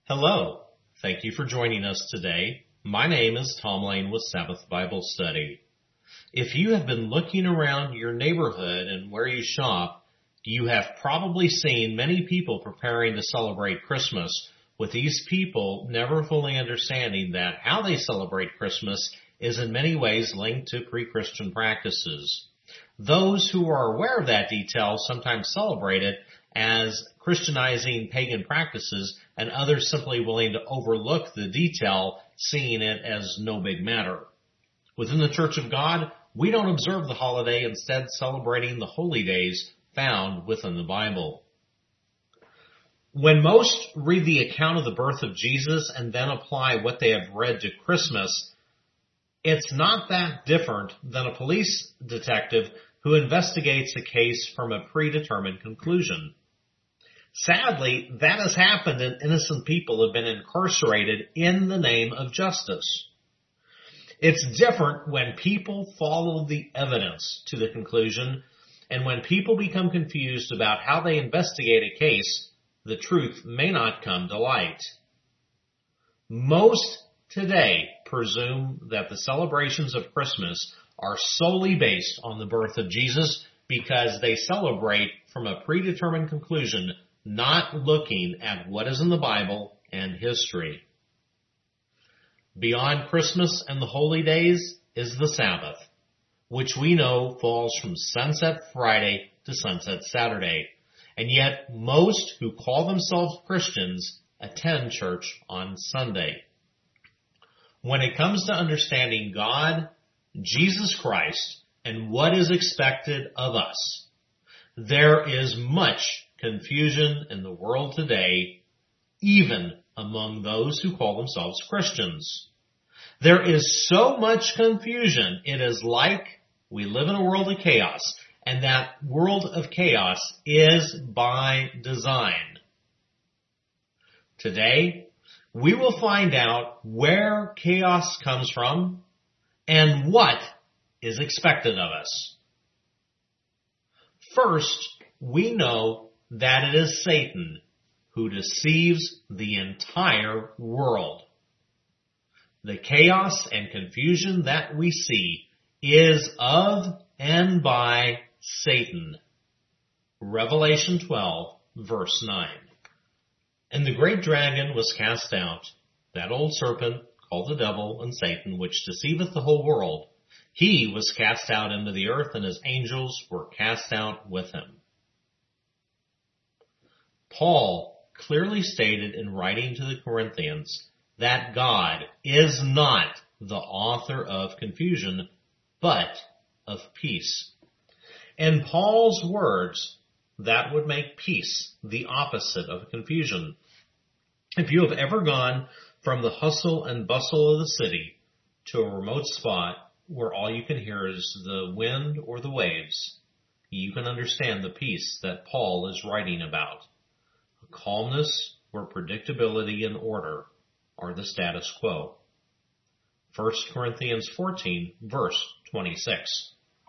Hello. Thank you for joining us today. My name is Tom Lane with Sabbath Bible Study. If you have been looking around your neighborhood and where you shop, you have probably seen many people preparing to celebrate Christmas, with these people never fully understanding that how they celebrate Christmas is in many ways linked to pre-Christian practices. Those who are aware of that detail sometimes celebrate it as Christianizing pagan practices, and others simply willing to overlook the detail, seeing it as no big matter. Within the Church of God, we don't observe the holiday, instead celebrating the holy days found within the Bible. When most read the account of the birth of Jesus and then apply what they have read to Christmas, it's not that different than a police detective who investigates a case from a predetermined conclusion. Sadly, that has happened and innocent people have been incarcerated in the name of justice. It's different when people follow the evidence to the conclusion, and when people become confused about how they investigate a case, the truth may not come to light. Most today presume that the celebrations of Christmas are solely based on the birth of Jesus because they celebrate from a predetermined conclusion, not looking at what is in the Bible and history. Beyond Christmas and the holy days is the Sabbath, which we know falls from sunset Friday to sunset Saturday. And yet most who call themselves Christians attend church on Sunday. When it comes to understanding God, Jesus Christ, and what is expected of us, there is much confusion in the world today, even among those who call themselves Christians. There is so much confusion, it is like we live in a world of chaos, and that world of chaos is by design. Today, we will find out where chaos comes from and what is expected of us. First, we know that it is Satan who deceives the entire world. The chaos and confusion that we see is of and by Satan. Revelation 12, verse 9. And the great dragon was cast out, that old serpent called the devil and Satan, which deceiveth the whole world. He was cast out into the earth, and his angels were cast out with him. Paul clearly stated in writing to the Corinthians that God is not the author of confusion, but of peace. In Paul's words, that would make peace the opposite of confusion. If you have ever gone from the hustle and bustle of the city to a remote spot where all you can hear is the wind or the waves, you can understand the peace that Paul is writing about. A calmness where predictability and order are the status quo. 1 Corinthians 14, verse 26.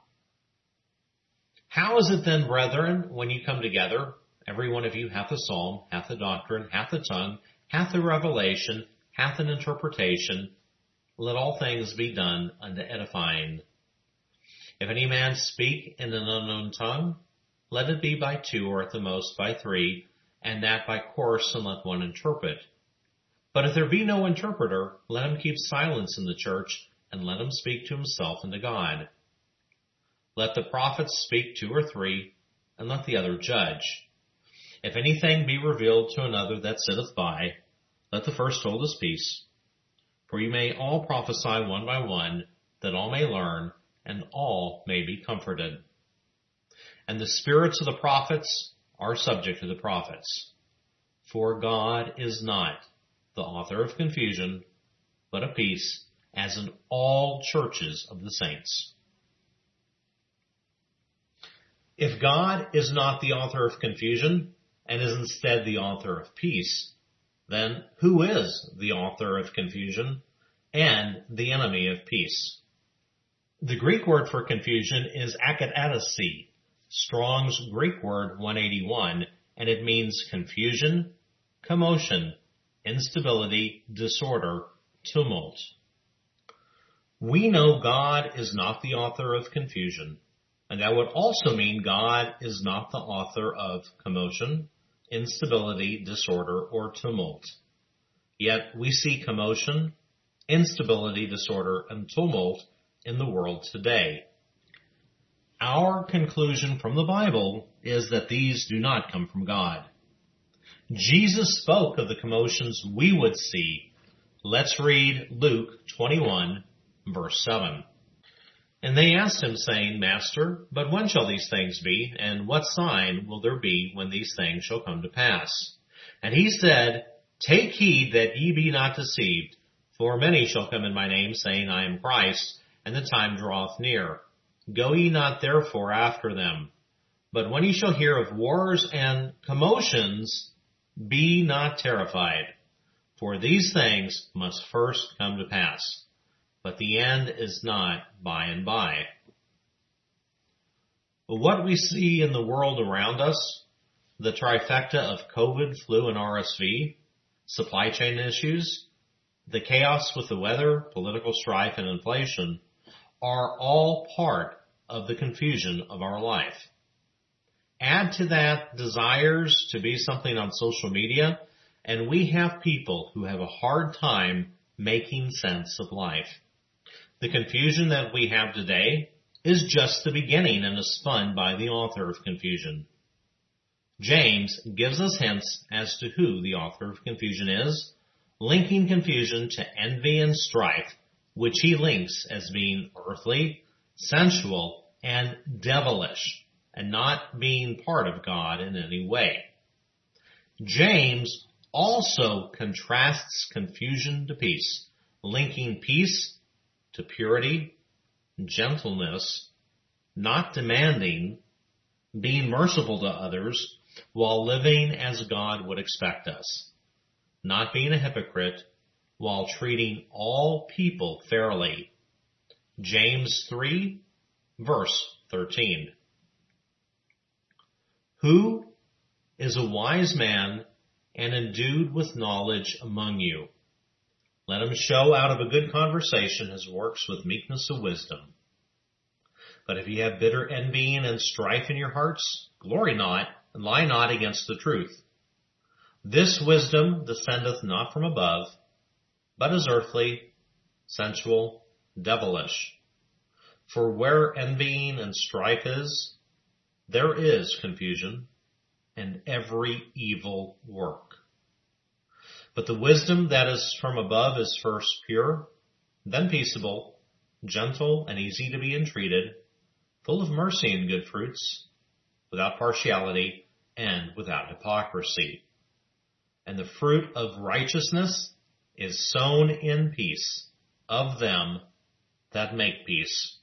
How is it then, brethren, when you come together, every one of you hath a psalm, hath a doctrine, hath a tongue, hath a revelation, hath an interpretation? Let all things be done unto edifying. If any man speak in an unknown tongue, let it be by two, or at the most by three, and that by course, and let one interpret. But if there be no interpreter, let him keep silence in the church, and let him speak to himself and to God. Let the prophets speak two or three, and let the other judge. If anything be revealed to another that sitteth by, let the first hold his peace. For you may all prophesy one by one, that all may learn, and all may be comforted. And the spirits of the prophets are subject to the prophets. For God is not the author of confusion, but of peace, as in all churches of the saints. If God is not the author of confusion, and is instead the author of peace, then who is the author of confusion and the enemy of peace? The Greek word for confusion is akatadasi, Strong's Greek word 181, and it means confusion, commotion, instability, disorder, tumult. We know God is not the author of confusion, and that would also mean God is not the author of commotion, instability, disorder, or tumult. Yet we see commotion, instability, disorder, and tumult in the world today. Our conclusion from the Bible is that these do not come from God. Jesus spoke of the commotions we would see. Let's read Luke 21, verse 7. And they asked him, saying, Master, but when shall these things be, and what sign will there be when these things shall come to pass? And he said, Take heed that ye be not deceived, for many shall come in my name, saying, I am Christ, and the time draweth near. Go ye not therefore after them. But when ye shall hear of wars and commotions, be not terrified, for these things must first come to pass. But the end is not by and by. But what we see in the world around us, the trifecta of COVID, flu, and RSV, supply chain issues, the chaos with the weather, political strife, and inflation, are all part of the confusion of our life. Add to that desires to be something on social media, and we have people who have a hard time making sense of life. The confusion that we have today is just the beginning and is spun by the author of confusion. James gives us hints as to who the author of confusion is, linking confusion to envy and strife, which he links as being earthly, sensual, and devilish, and not being part of God in any way. James also contrasts confusion to peace, linking peace to purity, gentleness, not demanding, being merciful to others, while living as God would expect us, not being a hypocrite, while treating all people fairly. James 3, verse 13. Who is a wise man and endued with knowledge among you? Let him show out of a good conversation his works with meekness of wisdom. But if ye have bitter envying and strife in your hearts, glory not, and lie not against the truth. This wisdom descendeth not from above, but is earthly, sensual, devilish. For where envying and strife is, there is confusion, and every evil work. But the wisdom that is from above is first pure, then peaceable, gentle and easy to be entreated, full of mercy and good fruits, without partiality and without hypocrisy. And the fruit of righteousness is sown in peace of them that make peace.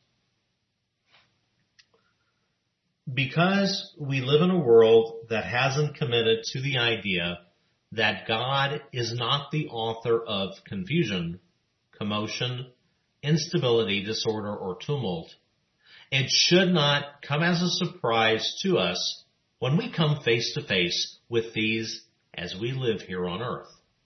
Because we live in a world that hasn't committed to the idea that God is not the author of confusion, commotion, instability, disorder, or tumult, it should not come as a surprise to us when we come face to face with these as we live here on earth.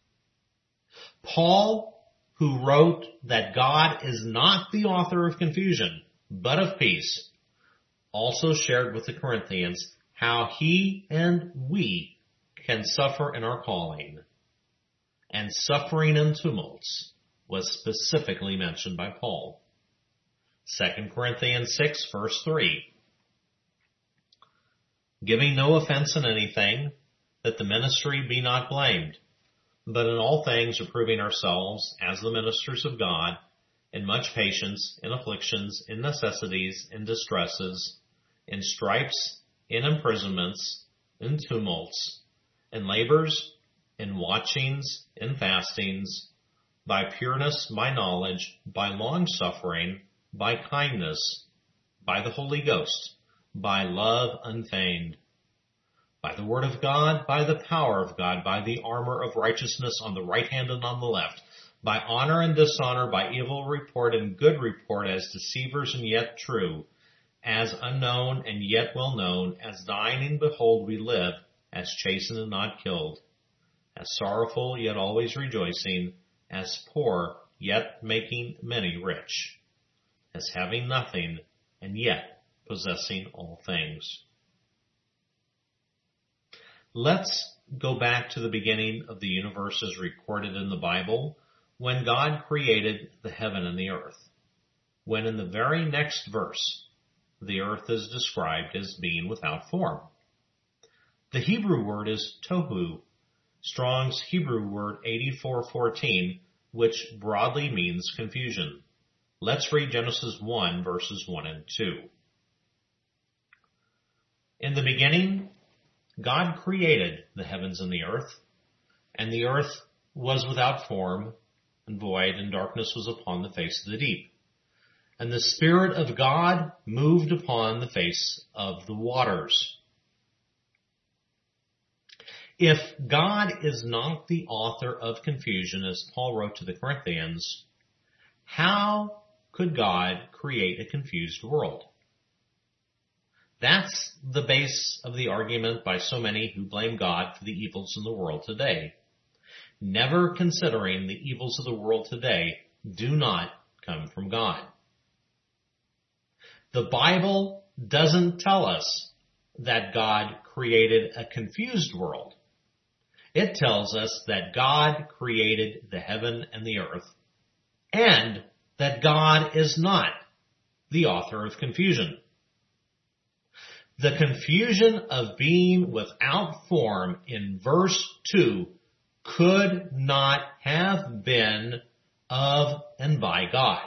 Paul, who wrote that God is not the author of confusion, but of peace, also shared with the Corinthians how he and we can suffer in our calling. And suffering and tumults was specifically mentioned by Paul. 2 Corinthians 6, verse 3. Giving no offense in anything, that the ministry be not blamed, but in all things approving ourselves as the ministers of God, in much patience, in afflictions, in necessities, in distresses, in stripes, in imprisonments, in tumults, in labors, in watchings, in fastings, by pureness, by knowledge, by long-suffering, by kindness, by the Holy Ghost, by love unfeigned, by the word of God, by the power of God, by the armor of righteousness on the right hand and on the left, by honor and dishonor, by evil report and good report, as deceivers and yet true, as unknown and yet well known, as dying and behold we live, as chastened and not killed, as sorrowful yet always rejoicing, as poor yet making many rich, as having nothing and yet possessing all things. Let's go back to the beginning of the universe as recorded in the Bible, when God created the heaven and the earth, when in the very next verse, the earth is described as being without form. The Hebrew word is tohu, Strong's Hebrew word 8414, which broadly means confusion. Let's read Genesis 1, verses 1 and 2. In the beginning, God created the heavens and the earth was without form and void, and darkness was upon the face of the deep. And the Spirit of God moved upon the face of the waters. If God is not the author of confusion, as Paul wrote to the Corinthians, how could God create a confused world? That's the base of the argument by so many who blame God for the evils in the world today. Never considering the evils of the world today do not come from God. The Bible doesn't tell us that God created a confused world. It tells us that God created the heaven and the earth, and that God is not the author of confusion. The confusion of being without form in verse 2 could not have been of and by God.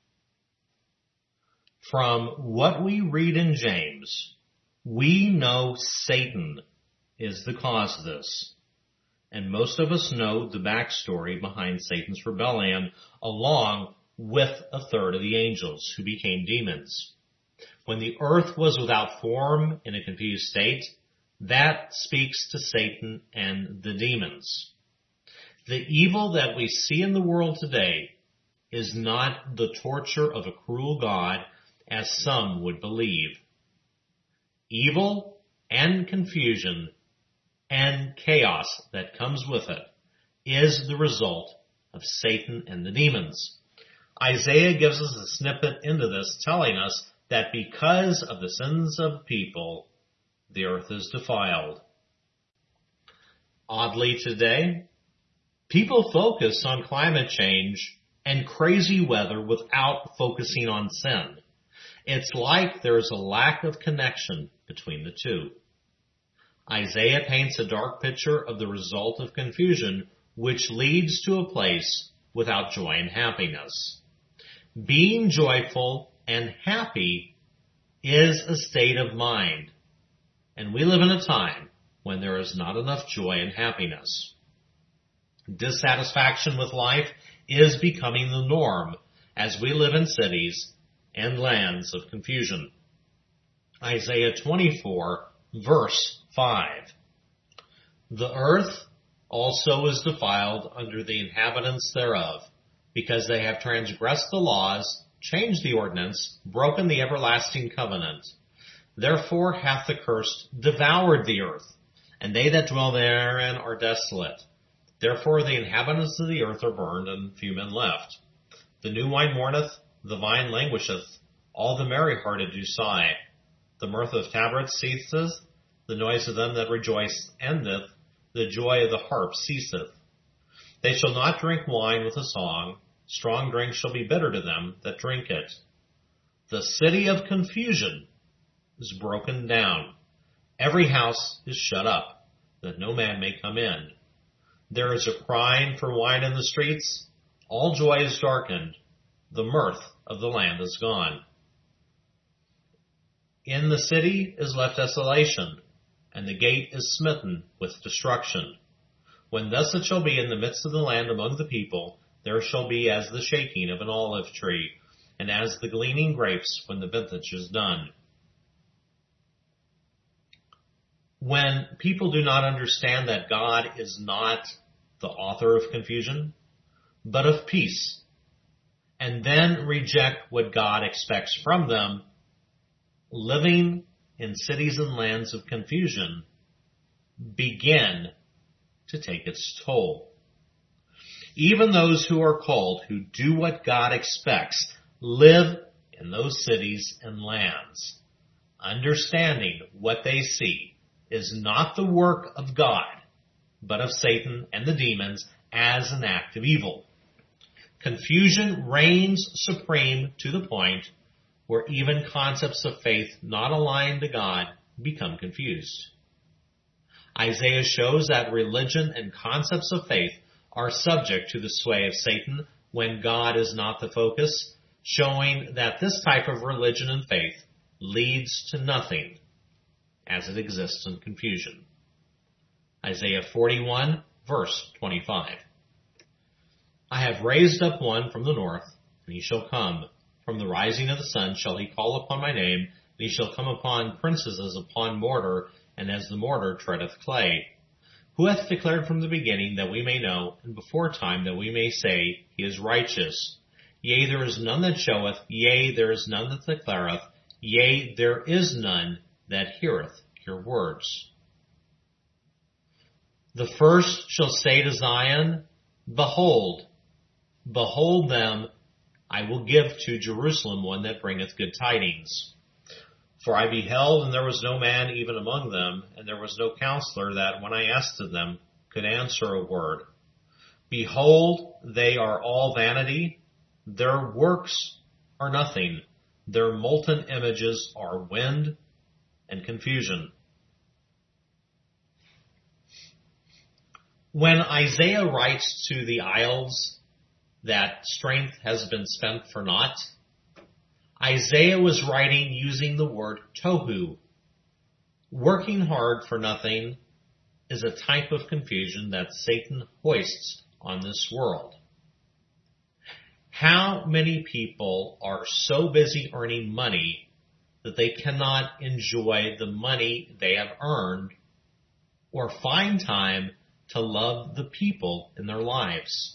From what we read in James, we know Satan is the cause of this. And most of us know the backstory behind Satan's rebellion, along with a third of the angels who became demons. When the earth was without form in a confused state, that speaks to Satan and the demons. The evil that we see in the world today is not the torture of a cruel God, as some would believe. Evil and confusion and chaos that comes with it is the result of Satan and the demons. Isaiah gives us a snippet into this, telling us that because of the sins of people, the earth is defiled. Oddly today, people focus on climate change and crazy weather without focusing on sin. It's like there's a lack of connection between the two. Isaiah paints a dark picture of the result of confusion, which leads to a place without joy and happiness. Being joyful and happy is a state of mind, and we live in a time when there is not enough joy and happiness. Dissatisfaction with life is becoming the norm as we live in cities and lands of confusion. Isaiah 24, verse 5. The earth also is defiled under the inhabitants thereof, because they have transgressed the laws, changed the ordinance, broken the everlasting covenant. Therefore hath the curse devoured the earth, and they that dwell therein are desolate. Therefore the inhabitants of the earth are burned, and few men left. The new wine mourneth, the vine languisheth, all the merry-hearted do sigh. The mirth of tabrets ceaseth, the noise of them that rejoice endeth, the joy of the harp ceaseth. They shall not drink wine with a song, strong drink shall be bitter to them that drink it. The city of confusion is broken down. Every house is shut up, that no man may come in. There is a crying for wine in the streets. All joy is darkened. The mirth of the land is gone. In the city is left desolation, and the gate is smitten with destruction. When thus it shall be in the midst of the land among the people, there shall be as the shaking of an olive tree, and as the gleaning grapes when the vintage is done. When people do not understand that God is not the author of confusion, but of peace, and then reject what God expects from them, living in cities and lands of confusion begin to take its toll. Even those who are called, who do what God expects, live in those cities and lands, understanding what they see is not the work of God, but of Satan and the demons as an act of evil. Confusion reigns supreme to the point where even concepts of faith not aligned to God become confused. Isaiah shows that religion and concepts of faith are subject to the sway of Satan when God is not the focus, showing that this type of religion and faith leads to nothing as it exists in confusion. Isaiah 41, verse 25. I have raised up one from the north, and he shall come. From the rising of the sun shall he call upon my name, and he shall come upon princes as upon mortar, and as the mortar treadeth clay. Who hath declared from the beginning that we may know, and before time that we may say, he is righteous. Yea, there is none that showeth, yea, there is none that declareth, yea, there is none that heareth your words. The first shall say to Zion, Behold, behold them, I will give to Jerusalem one that bringeth good tidings. For I beheld, and there was no man even among them, and there was no counselor that, when I asked of them, could answer a word. Behold, they are all vanity, their works are nothing, their molten images are wind and confusion. When Isaiah writes to the isles that strength has been spent for naught, Isaiah was writing using the word tohu. Working hard for nothing is a type of confusion that Satan hoists on this world. How many people are so busy earning money that they cannot enjoy the money they have earned or find time to love the people in their lives?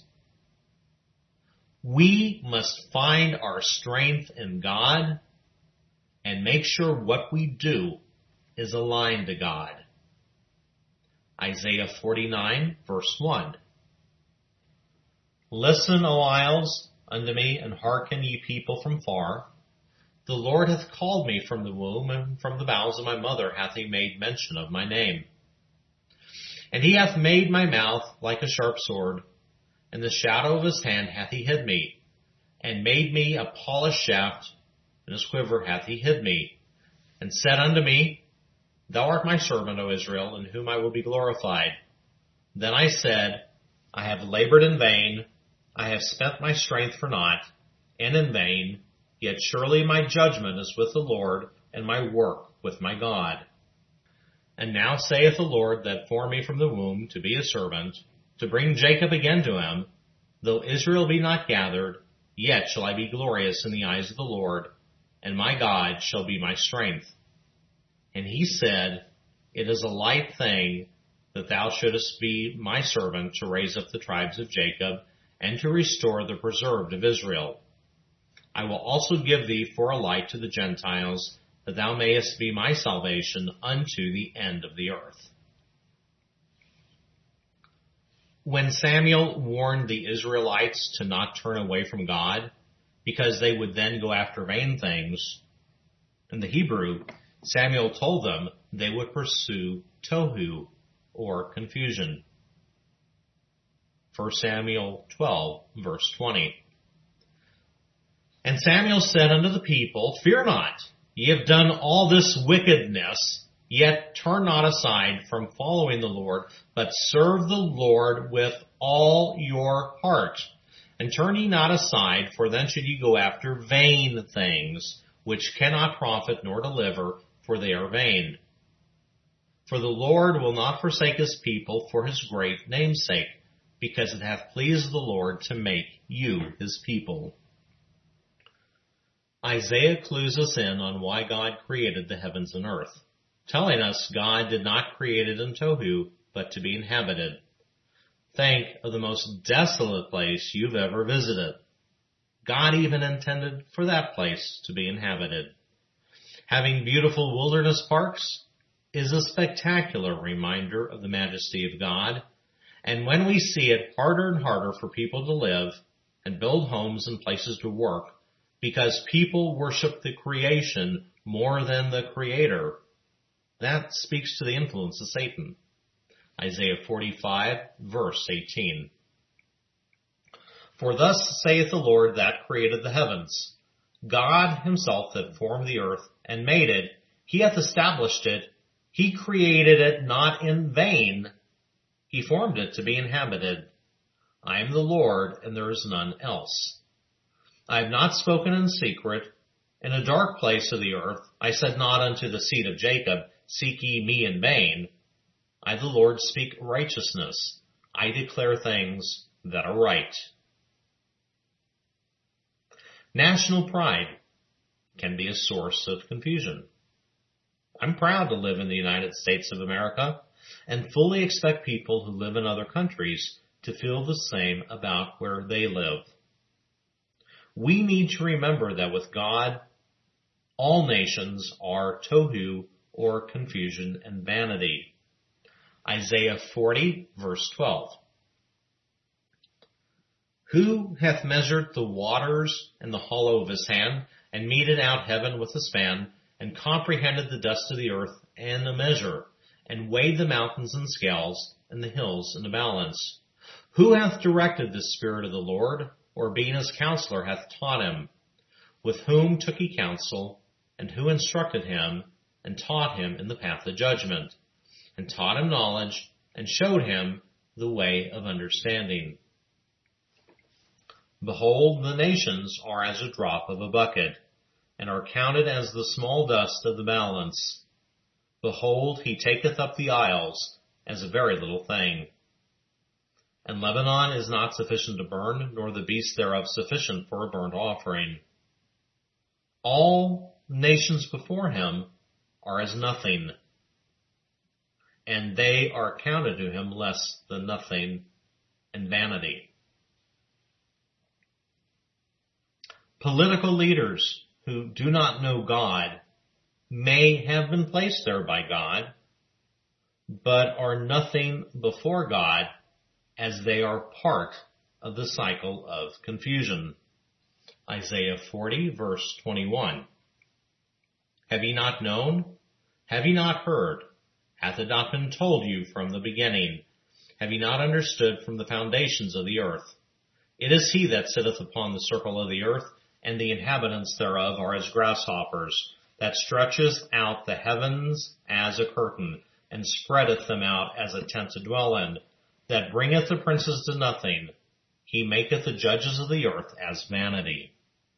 We must find our strength in God and make sure what we do is aligned to God. Isaiah 49, verse 1. Listen, O isles, unto me, and hearken, ye people from far. The Lord hath called me from the womb, and from the bowels of my mother hath he made mention of my name. And he hath made my mouth like a sharp sword, in the shadow of his hand hath he hid me, and made me a polished shaft, in his quiver hath he hid me, and said unto me, Thou art my servant, O Israel, in whom I will be glorified. Then I said, I have labored in vain, I have spent my strength for naught, and in vain, yet surely my judgment is with the Lord, and my work with my God. And now saith the Lord that formed me from the womb to be a servant, to bring Jacob again to him. Though Israel be not gathered, yet shall I be glorious in the eyes of the Lord, and my God shall be my strength. And he said, It is a light thing that thou shouldest be my servant to raise up the tribes of Jacob, and to restore the preserved of Israel. I will also give thee for a light to the Gentiles, that thou mayest be my salvation unto the end of the earth. When Samuel warned the Israelites to not turn away from God, because they would then go after vain things, in the Hebrew, Samuel told them they would pursue tohu, or confusion. 1 Samuel 12, verse 20. And Samuel said unto the people, Fear not, ye have done all this wickedness, yet turn not aside from following the Lord, but serve the Lord with all your heart. And turn ye not aside, for then should ye go after vain things, which cannot profit nor deliver, for they are vain. For the Lord will not forsake his people for his great name's sake, because it hath pleased the Lord to make you his people. Isaiah clues us in on why God created the heavens and earth, telling us God did not create it in tohu, but to be inhabited. Think of the most desolate place you've ever visited. God even intended for that place to be inhabited. Having beautiful wilderness parks is a spectacular reminder of the majesty of God, And when we see it harder and harder for people to live and build homes and places to work because people worship the creation more than the Creator, that speaks to the influence of Satan. Isaiah 45, verse 18. For thus saith the Lord that created the heavens, God himself that formed the earth and made it, he hath established it, he created it not in vain, he formed it to be inhabited. I am the Lord, and there is none else. I have not spoken in secret. In a dark place of the earth I said not unto the seed of Jacob, seek ye me in vain. I, the Lord, speak righteousness. I declare things that are right. National pride can be a source of confusion. I'm proud to live in the United States of America and fully expect people who live in other countries to feel the same about where they live. We need to remember that with God, all nations are tohu, or confusion and vanity. Isaiah 40, verse 12. Who hath measured the waters in the hollow of his hand, and meted out heaven with a span, and comprehended the dust of the earth in a measure, and weighed the mountains in scales, and the hills in a balance? Who hath directed the Spirit of the Lord, or being his counselor hath taught him? With whom took he counsel, and who instructed him, and taught him in the path of judgment, and taught him knowledge, and showed him the way of understanding? Behold, the nations are as a drop of a bucket, and are counted as the small dust of the balance. Behold, he taketh up the isles as a very little thing. And Lebanon is not sufficient to burn, nor the beasts thereof sufficient for a burnt offering. All nations before him are as nothing, and they are counted to him less than nothing and vanity. Political leaders who do not know God may have been placed there by God, but are nothing before God, as they are part of the cycle of confusion. Isaiah 40, verse 21. Have ye not known? Have ye not heard? Hath it not been told you from the beginning? Have ye not understood from the foundations of the earth? It is he that sitteth upon the circle of the earth, and the inhabitants thereof are as grasshoppers, that stretcheth out the heavens as a curtain, and spreadeth them out as a tent to dwell in, that bringeth the princes to nothing. He maketh the judges of the earth as vanity.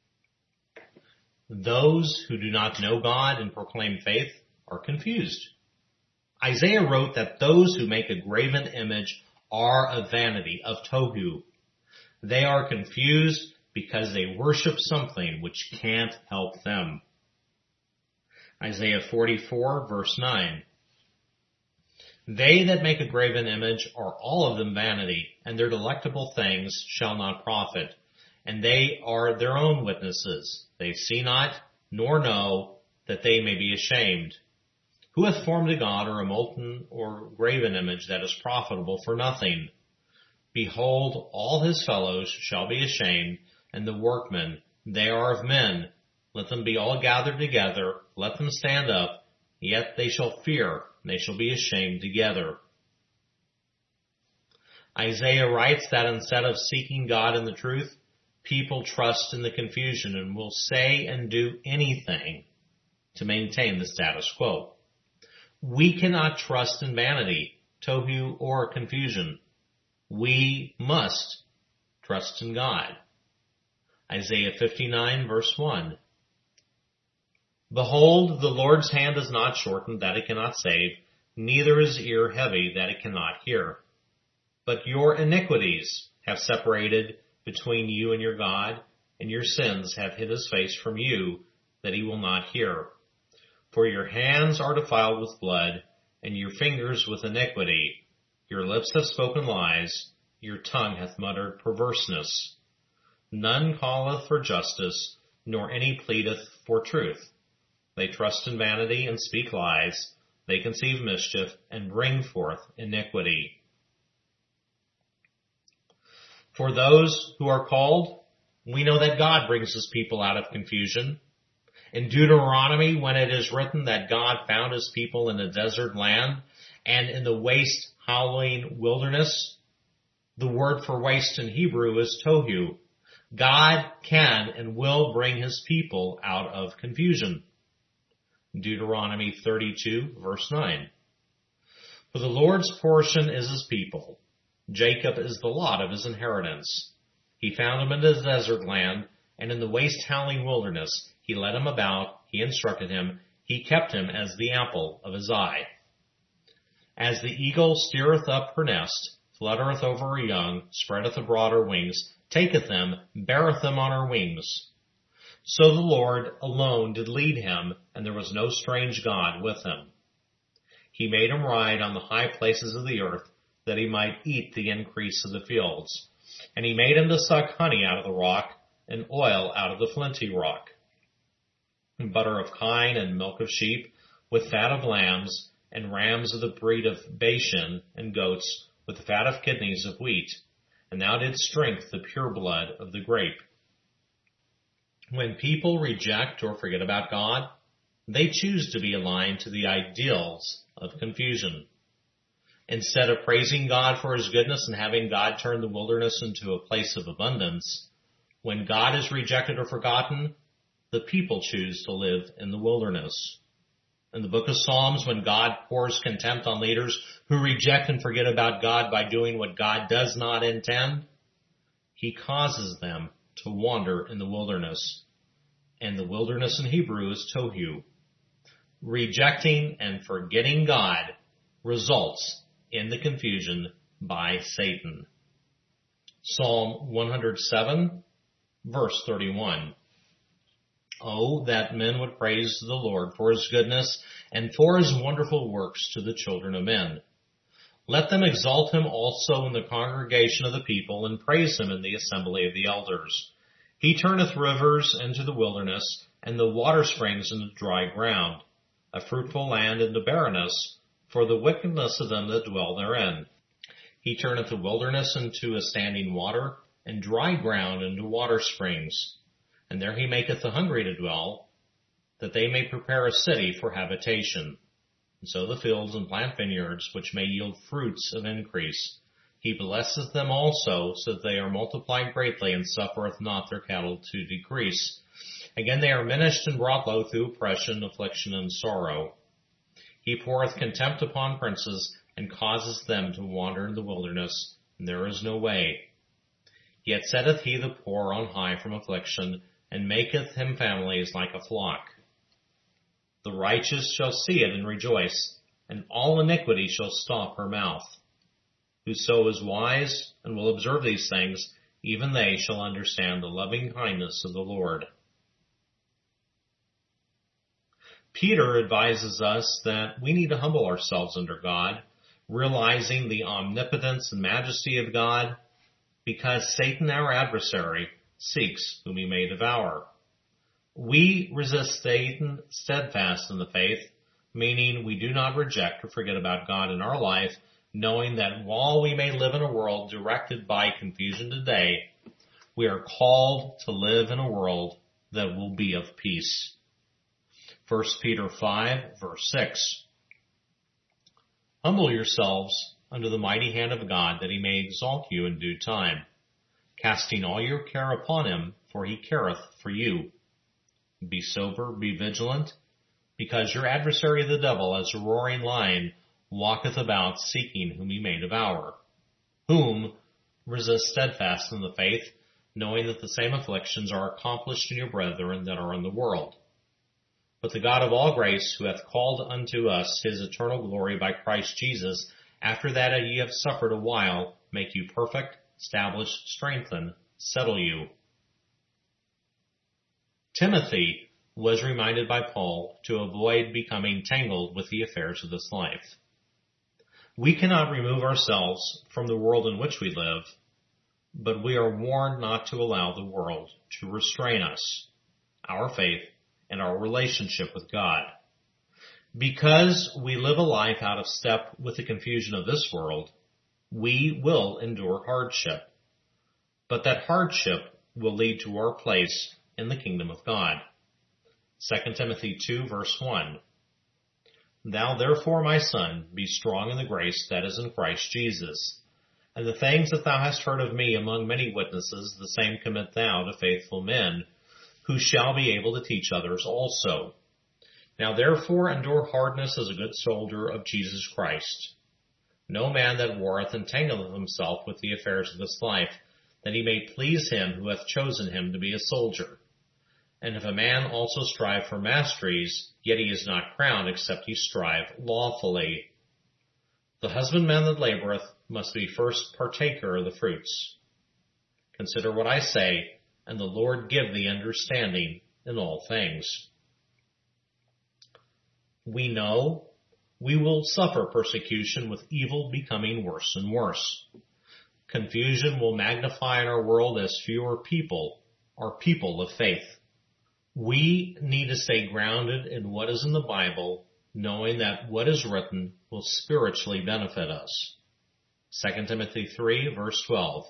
Those who do not know God and proclaim faith are confused. Isaiah wrote that those who make a graven image are a vanity, of tohu. They are confused because they worship something which can't help them. Isaiah 44, verse 9. They that make a graven image are all of them vanity, and their delectable things shall not profit. And they are their own witnesses. They see not, nor know, that they may be ashamed. Who hath formed a god or a molten or graven image that is profitable for nothing? Behold, all his fellows shall be ashamed, and the workmen, they are of men. Let them be all gathered together, let them stand up, yet they shall fear, and they shall be ashamed together. Isaiah writes that instead of seeking God in the truth, people trust in the confusion and will say and do anything to maintain the status quo. We cannot trust in vanity, tohu, or confusion. We must trust in God. Isaiah 59, verse 1. Behold, the Lord's hand is not shortened that it cannot save, neither his ear heavy that it cannot hear. But your iniquities have separated between you and your God, and your sins have hid his face from you, that he will not hear. For your hands are defiled with blood, and your fingers with iniquity. Your lips have spoken lies, your tongue hath muttered perverseness. None calleth for justice, nor any pleadeth for truth. They trust in vanity and speak lies. They conceive mischief and bring forth iniquity. For those who are called, we know that God brings his people out of confusion. In Deuteronomy, when it is written that God found his people in a desert land and in the waste, howling wilderness, the word for waste in Hebrew is tohu. God can and will bring his people out of confusion. Deuteronomy 32, verse 9. For the Lord's portion is his people. Jacob is the lot of his inheritance. He found him in the desert land, and in the waste howling wilderness. He led him about, he instructed him, he kept him as the apple of his eye. As the eagle steereth up her nest, fluttereth over her young, spreadeth abroad her wings, taketh them, beareth them on her wings. So the Lord alone did lead him, and there was no strange God with him. He made him ride on the high places of the earth, that he might eat the increase of the fields. And he made him to suck honey out of the rock, and oil out of the flinty rock. And butter of kine and milk of sheep, with fat of lambs, and rams of the breed of Bashan, and goats, with the fat of kidneys of wheat. And thou didst drink the pure blood of the grape. When people reject or forget about God, they choose to be aligned to the ideals of confusion. Instead of praising God for his goodness and having God turn the wilderness into a place of abundance, when God is rejected or forgotten, the people choose to live in the wilderness. In the book of Psalms, when God pours contempt on leaders who reject and forget about God by doing what God does not intend, he causes them to wander in the wilderness. And the wilderness in Hebrew is tohu. Rejecting and forgetting God results in the confusion by Satan. Psalm 107, verse 31. Oh, that men would praise the Lord for his goodness and for his wonderful works to the children of men. Let them exalt him also in the congregation of the people and praise him in the assembly of the elders. He turneth rivers into the wilderness and the water springs into dry ground, a fruitful land into barrenness, for the wickedness of them that dwell therein. He turneth the wilderness into a standing water, and dry ground into water springs. And there he maketh the hungry to dwell, that they may prepare a city for habitation. And sow the fields and plant vineyards, which may yield fruits of increase. He blesseth them also, so that they are multiplied greatly, and suffereth not their cattle to decrease. Again they are minished and brought low through oppression, affliction, and sorrow. He poureth contempt upon princes, and causes them to wander in the wilderness, and there is no way. Yet setteth he the poor on high from affliction, and maketh him families like a flock. The righteous shall see it and rejoice, and all iniquity shall stop her mouth. Whoso is wise and will observe these things, even they shall understand the loving kindness of the Lord. Peter advises us that we need to humble ourselves under God, realizing the omnipotence and majesty of God, because Satan, our adversary, seeks whom he may devour. We resist Satan steadfast in the faith, meaning we do not reject or forget about God in our life, knowing that while we may live in a world directed by confusion today, we are called to live in a world that will be of peace. 1 Peter 5, verse 6. Humble yourselves under the mighty hand of God, that he may exalt you in due time, casting all your care upon him, for he careth for you. Be sober, be vigilant, because your adversary the devil, as a roaring lion, walketh about seeking whom he may devour. Whom resist steadfast in the faith, knowing that the same afflictions are accomplished in your brethren that are in the world. But the God of all grace, who hath called unto us his eternal glory by Christ Jesus, after that ye have suffered a while, make you perfect, establish, strengthen, settle you. Timothy was reminded by Paul to avoid becoming tangled with the affairs of this life. We cannot remove ourselves from the world in which we live, but we are warned not to allow the world to restrain us, our faith, and our relationship with God. Because we live a life out of step with the confusion of this world, we will endure hardship. but that hardship will lead to our place in the kingdom of God. 2 Timothy 2 verse 1. Thou therefore, my son, be strong in the grace that is in Christ Jesus. And the things that thou hast heard of me among many witnesses, the same commit thou to faithful men, who shall be able to teach others also. Now therefore endure hardness as a good soldier of Jesus Christ. No man that warreth entangleth himself with the affairs of this life, that he may please him who hath chosen him to be a soldier. And if a man also strive for masteries, yet he is not crowned, except he strive lawfully. The husbandman that laboureth must be first partaker of the fruits. Consider what I say, and the Lord give thee understanding in all things. We know we will suffer persecution, with evil becoming worse and worse. Confusion will magnify in our world as fewer people are people of faith. We need to stay grounded in what is in the Bible, knowing that what is written will spiritually benefit us. 2 Timothy 3 verse 12.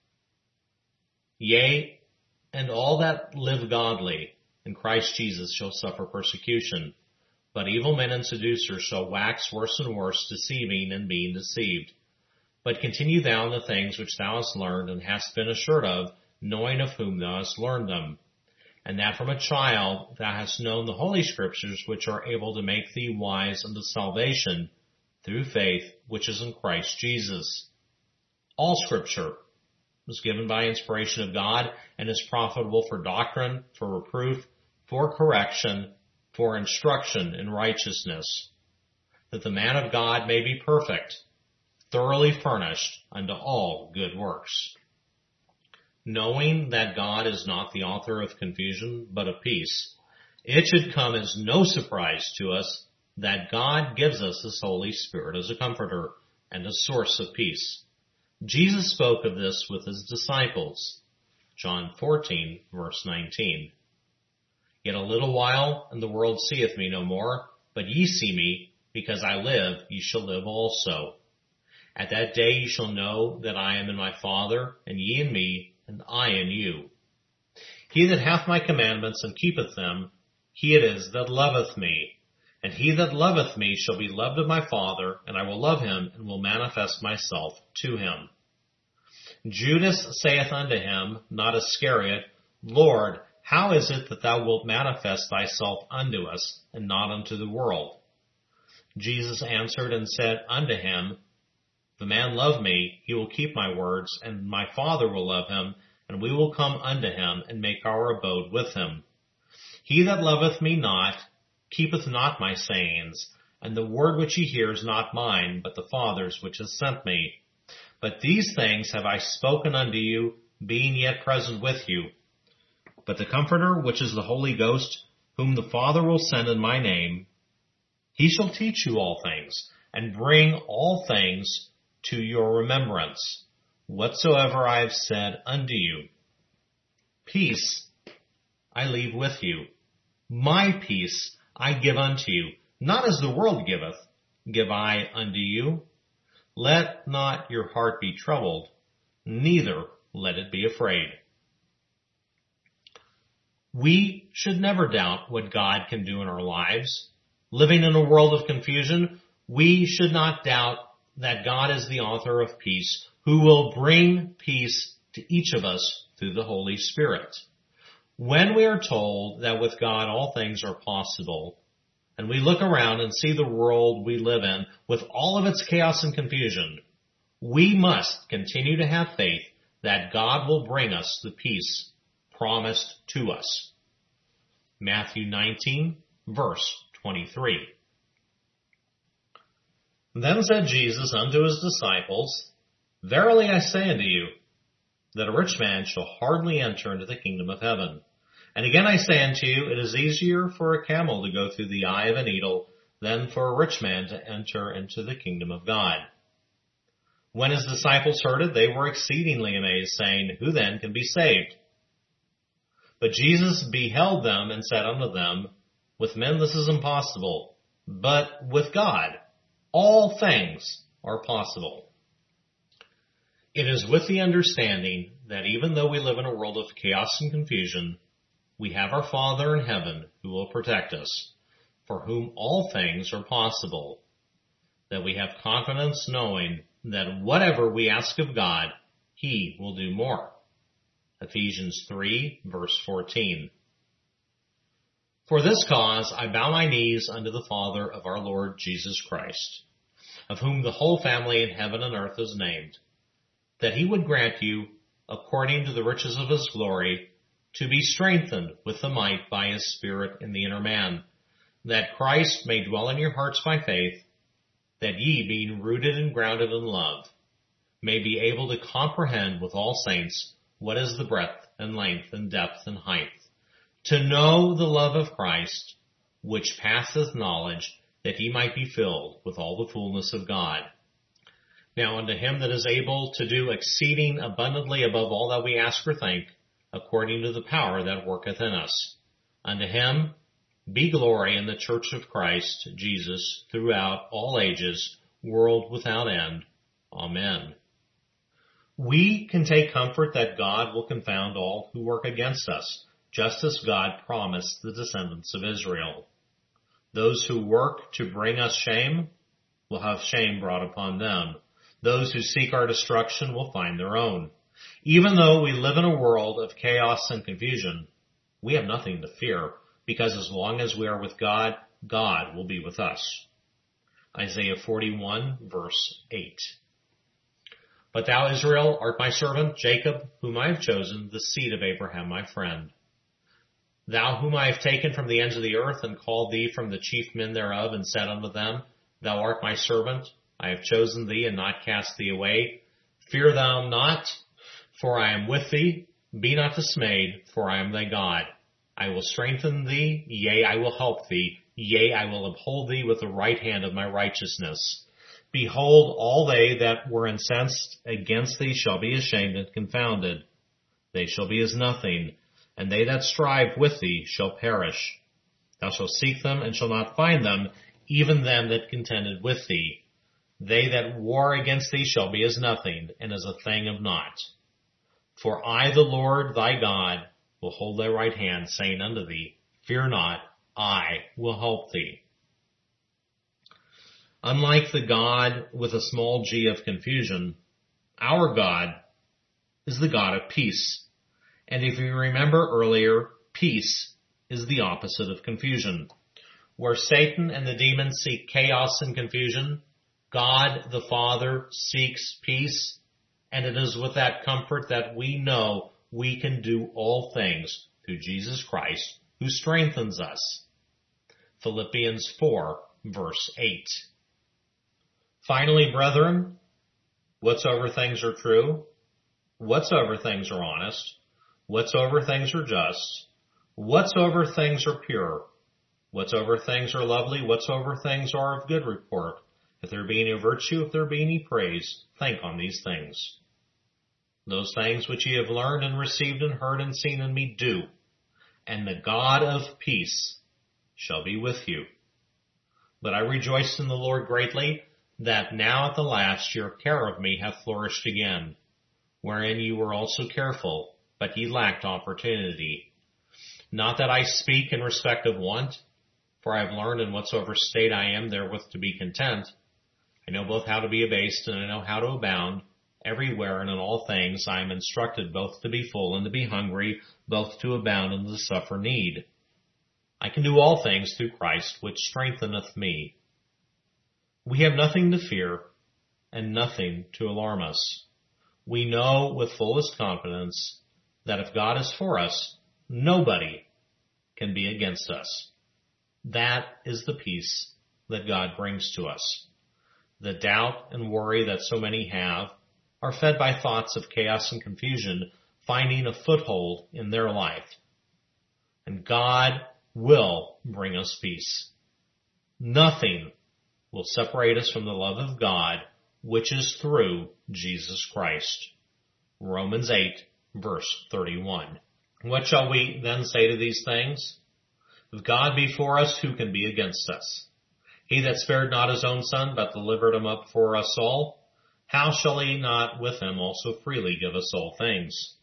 Yea, and all that live godly in Christ Jesus shall suffer persecution. But evil men and seducers shall wax worse and worse, deceiving and being deceived. But continue thou in the things which thou hast learned and hast been assured of, knowing of whom thou hast learned them. And that from a child thou hast known the Holy Scriptures, which are able to make thee wise unto salvation through faith which is in Christ Jesus. All Scripture was given by inspiration of God and is profitable for doctrine, for reproof, for correction, for instruction in righteousness, that the man of God may be perfect, thoroughly furnished unto all good works. Knowing that God is not the author of confusion, but of peace, it should come as no surprise to us that God gives us His Holy Spirit as a comforter and a source of peace. Jesus spoke of this with His disciples. John 14, verse 19. Yet a little while, and the world seeth me no more, but ye see me, because I live, ye shall live also. At that day ye shall know that I am in my Father, and ye in me, and I in you. He that hath my commandments and keepeth them, he it is that loveth me. And he that loveth me shall be loved of my Father, and I will love him, and will manifest myself to him. Judas saith unto him, not Iscariot, Lord, how is it that thou wilt manifest thyself unto us, and not unto the world? Jesus answered and said unto him, If the man love me, he will keep my words, and my Father will love him, and we will come unto him, and make our abode with him. He that loveth me not, keepeth not my sayings, and the word which ye hear is not mine, but the Father's which has sent me. But these things have I spoken unto you, being yet present with you. But the Comforter, which is the Holy Ghost, whom the Father will send in my name, he shall teach you all things, and bring all things to your remembrance, whatsoever I have said unto you. Peace I leave with you. My peace I give unto you. Not as the world giveth, give I unto you. Let not your heart be troubled, neither let it be afraid. We should never doubt what God can do in our lives. Living in a world of confusion, we should not doubt that God is the author of peace, who will bring peace to each of us through the Holy Spirit. When we are told that with God all things are possible, and we look around and see the world we live in with all of its chaos and confusion, we must continue to have faith that God will bring us the peace promised to us. Matthew 19, verse 23. Then said Jesus unto his disciples, Verily I say unto you, that a rich man shall hardly enter into the kingdom of heaven. And again I say unto you, it is easier for a camel to go through the eye of a needle than for a rich man to enter into the kingdom of God. When his disciples heard it, they were exceedingly amazed, saying, Who then can be saved? But Jesus beheld them and said unto them, With men this is impossible, but with God all things are possible. It is with the understanding that even though we live in a world of chaos and confusion, we have our Father in heaven who will protect us, for whom all things are possible, that we have confidence knowing that whatever we ask of God, He will do more. Ephesians 3, verse 14. For this cause I bow my knees unto the Father of our Lord Jesus Christ, of whom the whole family in heaven and earth is named, that He would grant you, according to the riches of His glory, to be strengthened with the might by His Spirit in the inner man, that Christ may dwell in your hearts by faith, that ye, being rooted and grounded in love, may be able to comprehend with all saints what is the breadth and length and depth and height, to know the love of Christ, which passeth knowledge, that ye might be filled with all the fullness of God. Now unto Him that is able to do exceeding abundantly above all that we ask or think, according to the power that worketh in us, unto Him be glory in the church of Christ Jesus throughout all ages, world without end. Amen. We can take comfort that God will confound all who work against us, just as God promised the descendants of Israel. Those who work to bring us shame will have shame brought upon them. Those who seek our destruction will find their own. Even though we live in a world of chaos and confusion, we have nothing to fear, because as long as we are with God, God will be with us. Isaiah 41, verse 8. But thou, Israel, art my servant, Jacob, whom I have chosen, the seed of Abraham my friend. Thou whom I have taken from the ends of the earth, and called thee from the chief men thereof, and said unto them, Thou art my servant, I have chosen thee, and not cast thee away. Fear thou not, for I am with thee. Be not dismayed, for I am thy God. I will strengthen thee, yea, I will help thee, yea, I will uphold thee with the right hand of my righteousness. Behold, all they that were incensed against thee shall be ashamed and confounded. They shall be as nothing, and they that strive with thee shall perish. Thou shalt seek them, and shalt not find them, even them that contended with thee. They that war against thee shall be as nothing, and as a thing of naught. For I, the Lord thy God, will hold thy right hand, saying unto thee, Fear not, I will help thee. Unlike the God with a small g of confusion, our God is the God of peace. And if you remember earlier, peace is the opposite of confusion. Where Satan and the demons seek chaos and confusion, God the Father seeks peace, and it is with that comfort that we know we can do all things through Jesus Christ, who strengthens us. Philippians 4, verse 8. Finally, brethren, whatsoever things are true, whatsoever things are honest, whatsoever things are just, whatsoever things are pure, whatsoever things are lovely, whatsoever things are of good report, if there be any virtue, if there be any praise, think on these things. Those things which ye have learned and received and heard and seen in me do, and the God of peace shall be with you. But I rejoiced in the Lord greatly, that now at the last your care of me hath flourished again, wherein you were also careful, but ye lacked opportunity. Not that I speak in respect of want, for I have learned in whatsoever state I am therewith to be content. I know both how to be abased, and I know how to abound. Everywhere and in all things I am instructed both to be full and to be hungry, both to abound and to suffer need. I can do all things through Christ, which strengtheneth me. We have nothing to fear and nothing to alarm us. We know with fullest confidence that if God is for us, nobody can be against us. That is the peace that God brings to us. The doubt and worry that so many have are fed by thoughts of chaos and confusion finding a foothold in their life. And God will bring us peace. Nothing will separate us from the love of God, which is through Jesus Christ. Romans 8, verse 31. What shall we then say to these things? If God be for us, who can be against us? He that spared not his own Son, but delivered him up for us all, how shall he not with him also freely give us all things?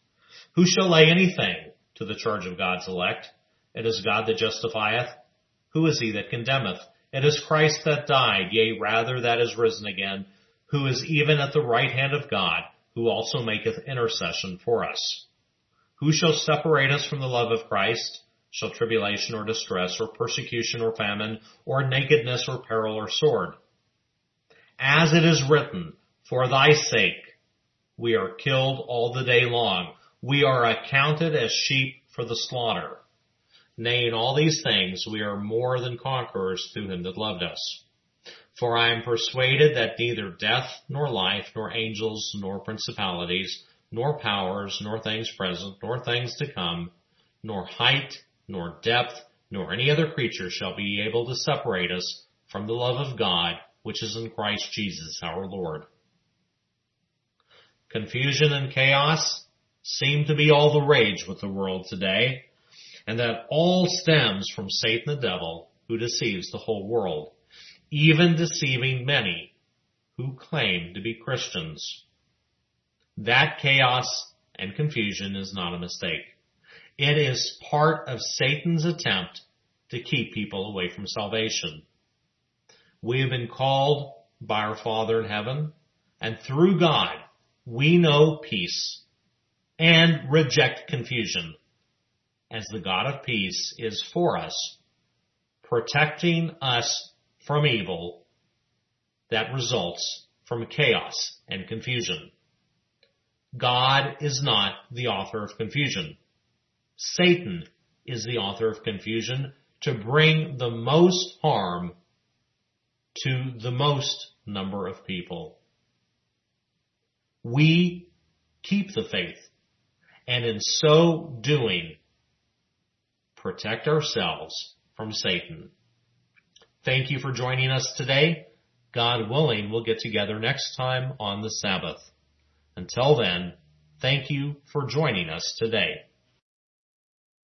Who shall lay anything to the charge of God's elect? It is God that justifieth. Who is he that condemneth? It is Christ that died, yea, rather that is risen again, who is even at the right hand of God, who also maketh intercession for us. Who shall separate us from the love of Christ? Shall tribulation or distress or persecution or famine or nakedness or peril or sword? As it is written, for thy sake we are killed all the day long. We are accounted as sheep for the slaughter. Nay, in all these things we are more than conquerors through him that loved us. For I am persuaded that neither death, nor life, nor angels, nor principalities, nor powers, nor things present, nor things to come, nor height, nor depth, nor any other creature shall be able to separate us from the love of God, which is in Christ Jesus our Lord. Confusion and chaos seem to be all the rage with the world today, and that all stems from Satan the devil, who deceives the whole world, even deceiving many who claim to be Christians. That chaos and confusion is not a mistake. It is part of Satan's attempt to keep people away from salvation. We have been called by our Father in heaven, and through God we know peace and reject confusion, as the God of peace is for us, protecting us from evil that results from chaos and confusion. God is not the author of confusion. Satan is the author of confusion to bring the most harm to the most number of people. We keep the faith, and in so doing, protect ourselves from Satan. Thank you for joining us today. God willing, we'll get together next time on the Sabbath. Until then, thank you for joining us today.